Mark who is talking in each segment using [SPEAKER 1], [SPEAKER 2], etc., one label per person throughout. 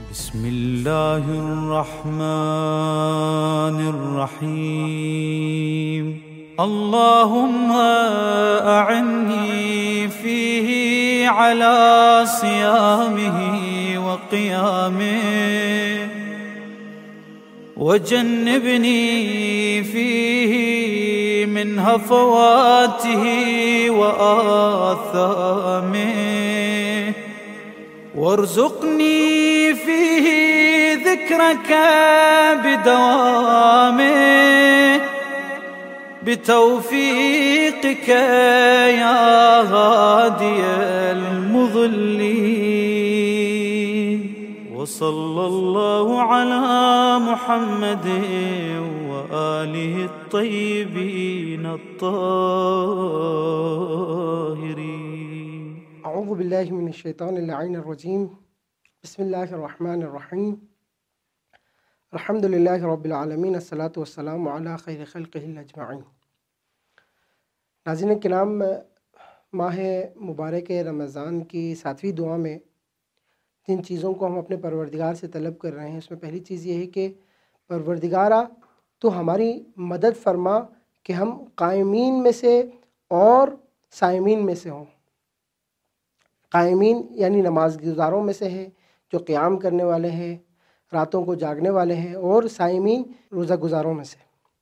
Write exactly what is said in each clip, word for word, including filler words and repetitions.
[SPEAKER 1] بسم الله الرحمن الرحيم. اللهم أعني فيه على صيامه وقيامه، وجنبني فيه من هفواته وآثامه، وارزقني فيه ذكرك بدوامه، بتوفيقك يا هادي المضلين. وصلى الله على محمد وآله الطيبين الطاهرين.
[SPEAKER 2] اعوذ باللہ من الشیطان اللعین الرجیم. بسم اللہ الرحمن الرحیم. الحمد للہ رب العالمین، الصلاۃ والسلام علی خیر خلقہ اجمعین. ناظرین کرام، ماہ مبارک رمضان کی ساتویں دعا میں جن چیزوں کو ہم اپنے پروردگار سے طلب کر رہے ہیں، اس میں پہلی چیز یہ ہے کہ پروردگارہ تو ہماری مدد فرما کہ ہم قائمین میں سے اور صائمین میں سے ہوں. قائمین یعنی نماز گزاروں میں سے ہیں، جو قیام کرنے والے ہیں، راتوں کو جاگنے والے ہیں، اور صائمین روزہ گزاروں میں سے.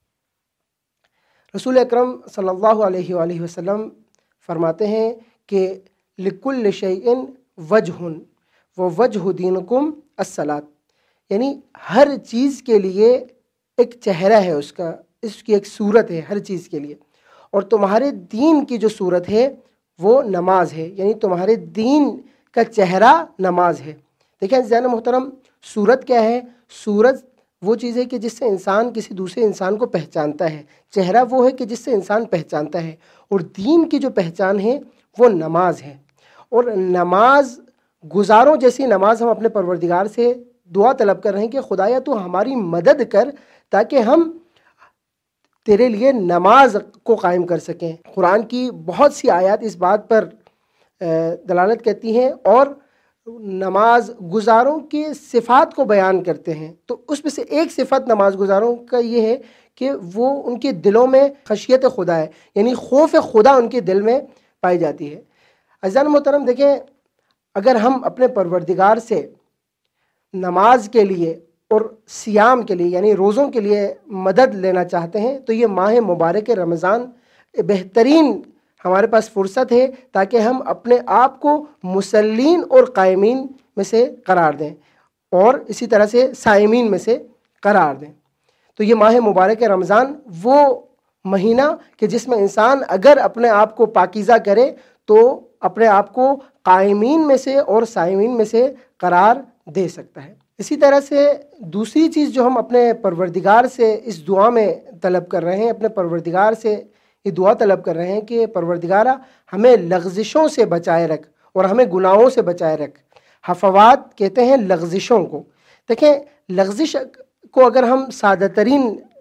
[SPEAKER 2] رسول اکرم صلی اللہ علیہ وآلہ وسلم فرماتے ہیں کہ لِكُلِّ شَيْءٍ وَجْهٌ وَوَجْهُ دِينِكُمْ الصَّلَاۃ، یعنی ہر چیز کے لیے ایک چہرہ ہے، اس کا اس کی ایک صورت ہے ہر چیز کے لیے، اور تمہارے دین کی جو صورت ہے وہ نماز ہے، یعنی تمہارے دین کا چہرہ نماز ہے. دیکھیں زین محترم، صورت کیا ہے؟ صورت وہ چیز ہے کہ جس سے انسان کسی دوسرے انسان کو پہچانتا ہے. چہرہ وہ ہے کہ جس سے انسان پہچانتا ہے، اور دین کی جو پہچان ہے وہ نماز ہے. اور نماز گزاروں جیسی نماز ہم اپنے پروردگار سے دعا طلب کر رہے ہیں کہ خدایا تو ہماری مدد کر تاکہ ہم تیرے لیے نماز کو قائم کر سکیں. قرآن کی بہت سی آیات اس بات پر دلالت کرتی ہیں اور نماز گزاروں کی صفات کو بیان کرتے ہیں. تو اس میں سے ایک صفت نماز گزاروں کا یہ ہے کہ وہ ان کے دلوں میں خشیت خدا ہے، یعنی خوف خدا ان کے دل میں پائی جاتی ہے. عزیزان محترم، دیکھیں اگر ہم اپنے پروردگار سے نماز کے لیے اور سیام کے لیے یعنی روزوں کے لیے مدد لینا چاہتے ہیں تو یہ ماہ مبارک رمضان بہترین ہمارے پاس فرصت ہے تاکہ ہم اپنے آپ کو مصلین اور قائمین میں سے قرار دیں اور اسی طرح سے صائمین میں سے قرار دیں. تو یہ ماہ مبارک رمضان وہ مہینہ کہ جس میں انسان اگر اپنے آپ کو پاکیزہ کرے تو اپنے آپ کو قائمین میں سے اور صائمین میں سے قرار دے سکتا ہے. اسی طرح سے دوسری چیز جو ہم اپنے پروردگار سے اس دعا میں طلب کر رہے ہیں، اپنے پروردگار سے یہ دعا طلب کر رہے ہیں کہ پروردگارہ ہمیں لغزشوں سے بچائے رکھ اور ہمیں گناہوں سے بچائے رکھ. ہفوات کہتے ہیں لغزشوں کو. دیکھیں لغزش کو اگر ہم سادہ ترین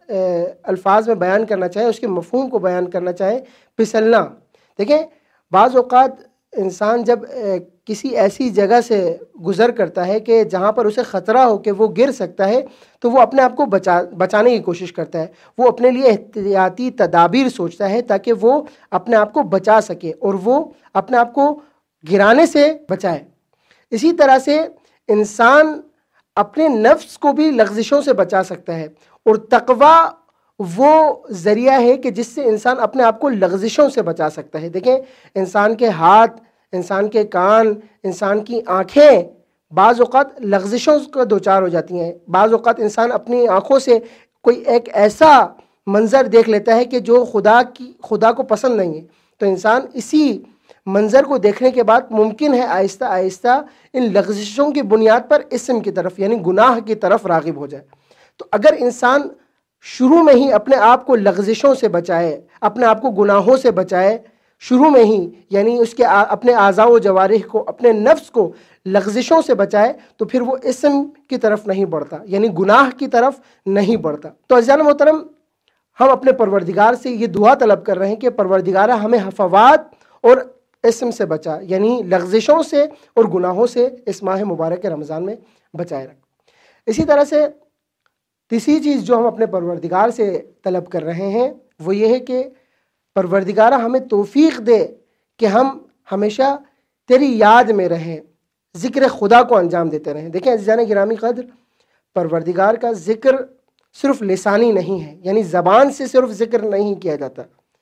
[SPEAKER 2] الفاظ میں بیان کرنا چاہیں، اس کے مفہوم کو بیان کرنا چاہیں، پھسلنا. دیکھیں بعض اوقات انسان جب کسی ایسی جگہ سے گزر کرتا ہے کہ جہاں پر اسے خطرہ ہو کہ وہ گر سکتا ہے تو وہ اپنے آپ کو بچا بچانے کی کوشش کرتا ہے. وہ اپنے لیے احتیاطی تدابیر سوچتا ہے تاکہ وہ اپنے آپ کو بچا سکے اور وہ اپنے آپ کو گرانے سے بچائے. اسی طرح سے انسان اپنے نفس کو بھی لغزشوں سے بچا سکتا ہے، اور تقویٰ وہ ذریعہ ہے کہ جس سے انسان اپنے آپ کو لغزشوں سے بچا سکتا ہے. دیکھیں انسان کے ہاتھ، انسان کے کان، انسان کی آنکھیں بعض اوقات لغزشوں کا دوچار ہو جاتی ہیں. بعض اوقات انسان اپنی آنکھوں سے کوئی ایک ایسا منظر دیکھ لیتا ہے کہ جو خدا کی خدا کو پسند نہیں ہے، تو انسان اسی منظر کو دیکھنے کے بعد ممکن ہے آہستہ آہستہ ان لغزشوں کی بنیاد پر اسم کی طرف یعنی گناہ کی طرف راغب ہو جائے. تو اگر انسان شروع میں ہی اپنے آپ کو لغزشوں سے بچائے، اپنے آپ کو گناہوں سے بچائے شروع میں ہی، یعنی اس کے اپنے اعضاء و جوارح کو، اپنے نفس کو لغزشوں سے بچائے، تو پھر وہ اسم کی طرف نہیں بڑھتا، یعنی گناہ کی طرف نہیں بڑھتا. تو عزیزان محترم، ہم اپنے پروردگار سے یہ دعا طلب کر رہے ہیں کہ پروردگارہ ہمیں ہفوات اور اسم سے بچا، یعنی لغزشوں سے اور گناہوں سے اس ماہ مبارک رمضان میں بچائے رکھ۔ اسی طرح سے تیسری چیز جو ہم اپنے پروردگار سے طلب کر رہے ہیں وہ یہ ہے کہ پروردگارہ ہمیں توفیق دے کہ ہم ہمیشہ تیری یاد میں رہیں، ذکر خدا کو انجام دیتے رہیں۔ دیکھیں عزیزان گرامی قدر، پروردگار کا ذکر صرف لسانی نہیں ہے، یعنی زبان سے صرف ذکر نہیں کیا جاتا۔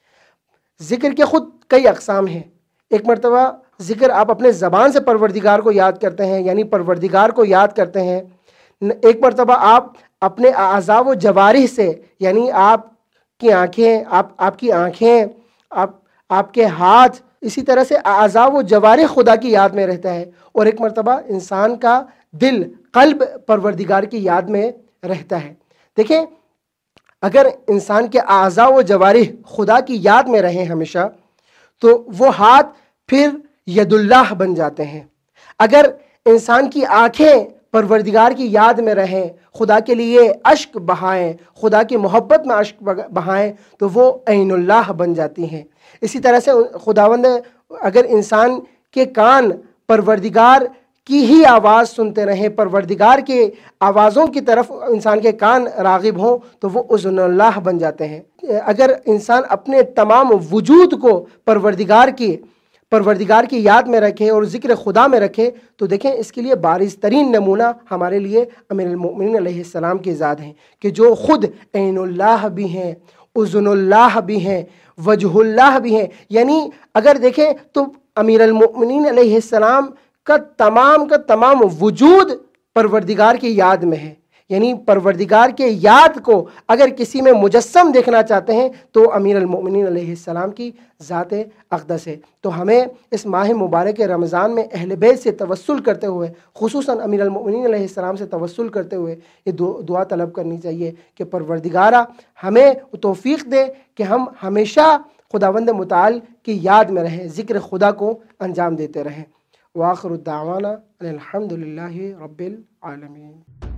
[SPEAKER 2] ذکر کے خود کئی اقسام ہیں۔ ایک مرتبہ ذکر آپ اپنے زبان سے پروردگار کو یاد کرتے ہیں، یعنی پروردگار کو یاد کرتے ہیں۔ ایک مرتبہ آپ اپنے اعضاء و جوارح سے، یعنی آپ کی آنکھیں آپ آپ کی آنکھیں آپ آپ کے ہاتھ، اسی طرح سے اعضاء و جوارح خدا کی یاد میں رہتا ہے۔ اور ایک مرتبہ انسان کا دل، قلب پروردگار کی یاد میں رہتا ہے۔ دیکھیں اگر انسان کے اعضاء و جوارح خدا کی یاد میں رہیں ہمیشہ تو وہ ہاتھ پھر ید اللہ بن جاتے ہیں۔ اگر انسان کی آنکھیں پروردگار کی یاد میں رہیں، خدا کے لیے اشک بہائیں، خدا کی محبت میں اشک بہائیں تو وہ عین اللہ بن جاتی ہیں۔ اسی طرح سے خداوند اگر انسان کے کان پروردگار کی ہی آواز سنتے رہیں، پروردگار کے آوازوں کی طرف انسان کے کان راغب ہوں تو وہ اذن اللہ بن جاتے ہیں۔ اگر انسان اپنے تمام وجود کو پروردگار کی پروردگار کی یاد میں رکھے اور ذکر خدا میں رکھے تو دیکھیں اس کے لیے بارز ترین نمونہ ہمارے لیے امیر المؤمنین علیہ السلام کی ذات ہیں کہ جو خود عین اللہ بھی ہیں، اذن اللہ بھی ہیں، وجہ اللہ بھی ہیں۔ یعنی اگر دیکھیں تو امیر المؤمنین علیہ السلام کا تمام کا تمام وجود پروردگار کی یاد میں ہے۔ یعنی پروردگار کے یاد کو اگر کسی میں مجسم دیکھنا چاہتے ہیں تو امیر المؤمنین علیہ السلام کی ذات اقدس ہے۔ تو ہمیں اس ماہ مبارک رمضان میں اہل بیت سے توسل کرتے ہوئے، خصوصاً امیر المؤمنین علیہ السلام سے توسل کرتے ہوئے یہ دعا طلب کرنی چاہیے کہ پروردگارہ ہمیں توفیق دے کہ ہم ہمیشہ خداوند متعال کی یاد میں رہیں، ذکر خدا کو انجام دیتے رہیں۔ وآخر الدعوانا الحمد للہ رب العالمین۔